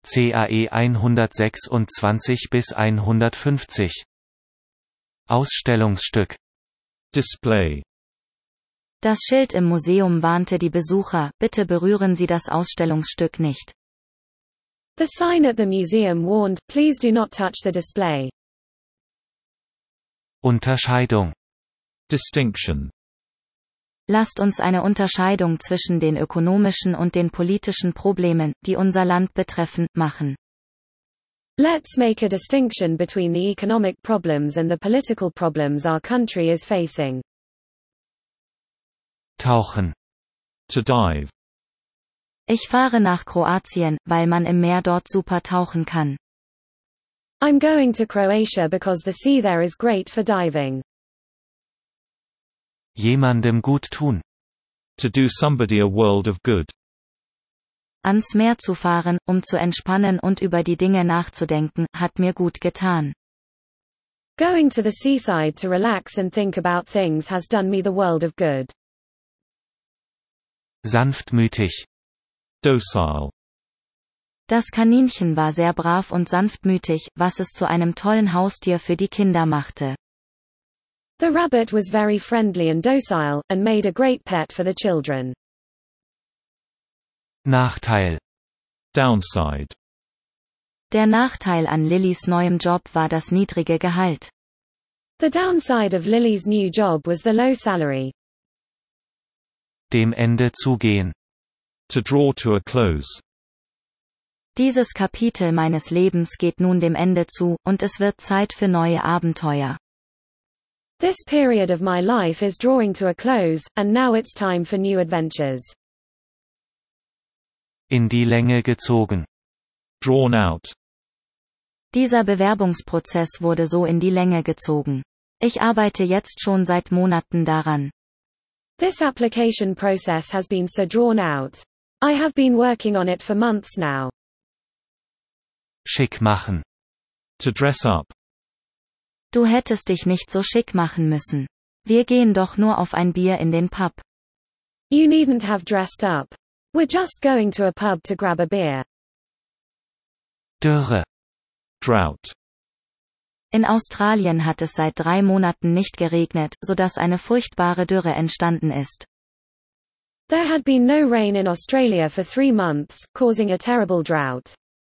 CAE 126 bis 150. Ausstellungsstück. Display. Das Schild im Museum warnte die Besucher, bitte berühren Sie das Ausstellungsstück nicht. The sign at the museum warned, please do not touch the display. Unterscheidung. Distinction. Lasst uns eine Unterscheidung zwischen den ökonomischen und den politischen Problemen, die unser Land betreffen, machen. Let's make a distinction between the economic problems and the political problems our country is facing. Tauchen. To dive. Ich fahre nach Kroatien, weil man im Meer dort super tauchen kann. I'm going to Croatia because the sea there is great for diving. Jemandem gut tun. To do somebody a world of good. Ans Meer zu fahren, um zu entspannen und über die Dinge nachzudenken, hat mir gut getan. Going to the seaside to relax and think about things has done me the world of good. Sanftmütig. Docile. Das Kaninchen war sehr brav und sanftmütig, was es zu einem tollen Haustier für die Kinder machte. The rabbit was very friendly and docile, and made a great pet for the children. Nachteil. Downside. Der Nachteil an Lillys neuem Job war das niedrige Gehalt. The downside of Lily's new job was the low salary. Dem Ende zugehen. To draw to a close. Dieses Kapitel meines Lebens geht nun dem Ende zu, und es wird Zeit für neue Abenteuer. This period of my life is drawing to a close, and now it's time for new adventures. In die Länge gezogen. Drawn out. Dieser Bewerbungsprozess wurde so in die Länge gezogen. Ich arbeite jetzt schon seit Monaten daran. This application process has been so drawn out. I have been working on it for months now. Schick machen. To dress up. Du hättest dich nicht so schick machen müssen. Wir gehen doch nur auf ein Bier in den Pub. You needn't have dressed up. We're just going to a pub to grab a beer. Dürre. Drought. In Australien hat es seit 3 Monaten nicht geregnet, sodass eine furchtbare Dürre entstanden ist. There had been no rain in Australia for 3 months, causing a terrible drought.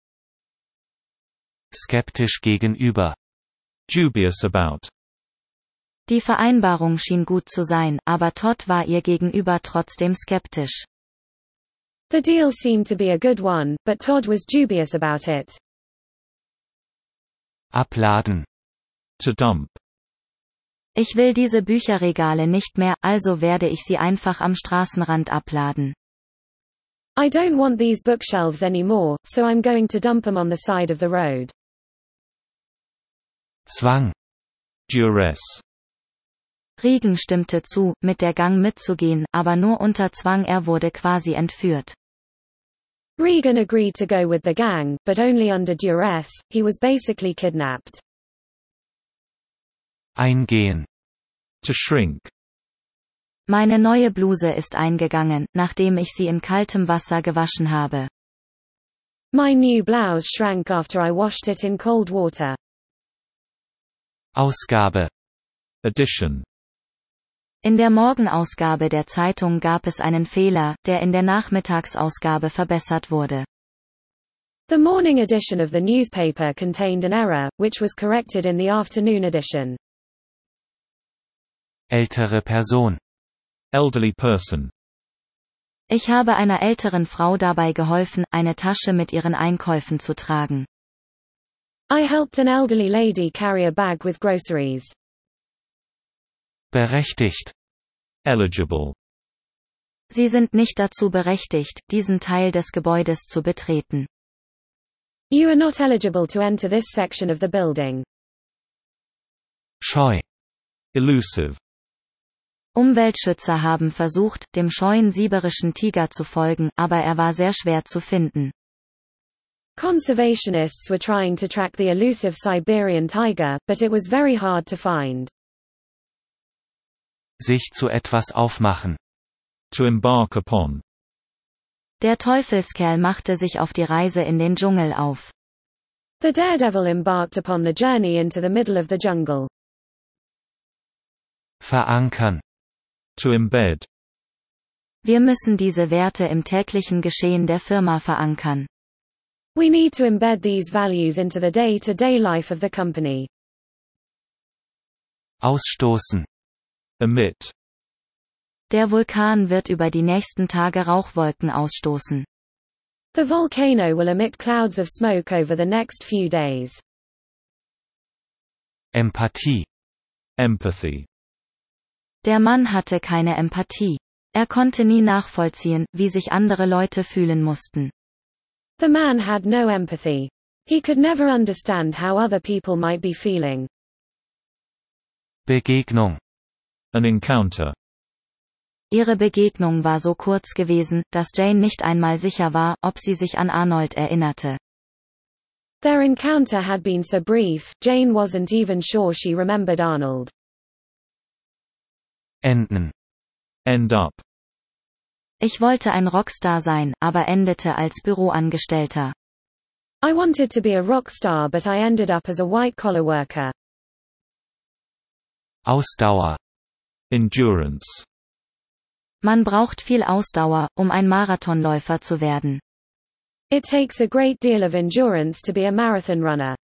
Skeptisch gegenüber. Dubious about. Die Vereinbarung schien gut zu sein, aber Todd war ihr gegenüber trotzdem skeptisch. The deal seemed to be a good one, but Todd was dubious about it. Abladen. To dump. Ich will diese Bücherregale nicht mehr, also werde ich sie einfach am Straßenrand abladen. I don't want these bookshelves anymore, so I'm going to dump them on the side of the road. Zwang. Duress. Regan stimmte zu, mit der Gang mitzugehen, aber nur unter Zwang, er wurde quasi entführt. Regan agreed to go with the gang, but only under duress. He was basically kidnapped. Eingehen. To shrink. Meine neue Bluse ist eingegangen, nachdem ich sie in kaltem Wasser gewaschen habe. My new blouse shrank after I washed it in cold water. Ausgabe. Edition. In der Morgenausgabe der Zeitung gab es einen Fehler, der in der Nachmittagsausgabe verbessert wurde. The morning edition of the newspaper contained an error, which was corrected in the afternoon edition. Ältere Person. Elderly person. Ich habe einer älteren Frau dabei geholfen, eine Tasche mit ihren Einkäufen zu tragen. I helped an elderly lady carry a bag with groceries. Berechtigt. Eligible. Sie sind nicht dazu berechtigt, diesen Teil des Gebäudes zu betreten. You are not eligible to enter this section of the building. Scheu. Elusive. Umweltschützer haben versucht, dem scheuen sibirischen Tiger zu folgen, aber er war sehr schwer zu finden. Conservationists were trying to track the elusive Siberian tiger, but it was very hard to find. Sich zu etwas aufmachen. To embark upon. Der Teufelskerl machte sich auf die Reise in den Dschungel auf. The daredevil embarked upon the journey into the middle of the jungle. Verankern. To embed. Wir müssen diese Werte im täglichen Geschehen der Firma verankern. We need to embed these values into the day-to-day life of the company. Ausstoßen. Emit. Der Vulkan wird über die nächsten Tage Rauchwolken ausstoßen. The volcano will emit clouds of smoke over the next few days. Empathie. Empathy. Der Mann hatte keine Empathie. Er konnte nie nachvollziehen, wie sich andere Leute fühlen mussten. The man had no empathy. He could never understand how other people might be feeling. Begegnung. An encounter. Ihre Begegnung war so kurz gewesen, dass Jane nicht einmal sicher war, ob sie sich an Arnold erinnerte. Their encounter had been so brief, Jane wasn't even sure she remembered Arnold. Enden. End up. Ich wollte ein Rockstar sein, aber endete als Büroangestellter. I wanted to be a rock star but I ended up as a white-collar worker. Ausdauer. Endurance. Man braucht viel Ausdauer, um ein Marathonläufer zu werden. It takes a great deal of endurance to be a marathon runner.